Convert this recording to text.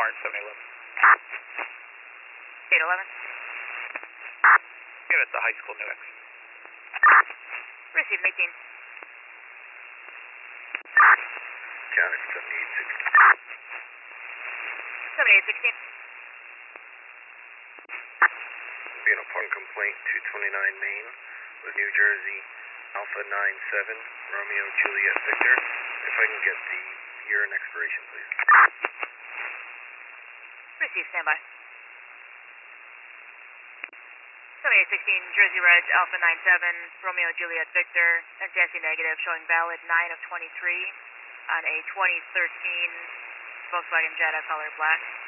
Martin 711. 811. Unit to High School Newark. Received 18. Counted 7816. 7816. Being a parking complaint, 229 Main, with New Jersey, Alpha 97, Romeo Juliet Victor. If I can get the year and expiration, please. Received, standby. 7816, Jersey Reg, Alpha 97, Romeo Juliet Victor, NTSC negative, showing valid 9 of 23 on a 2013 Volkswagen Jetta color black.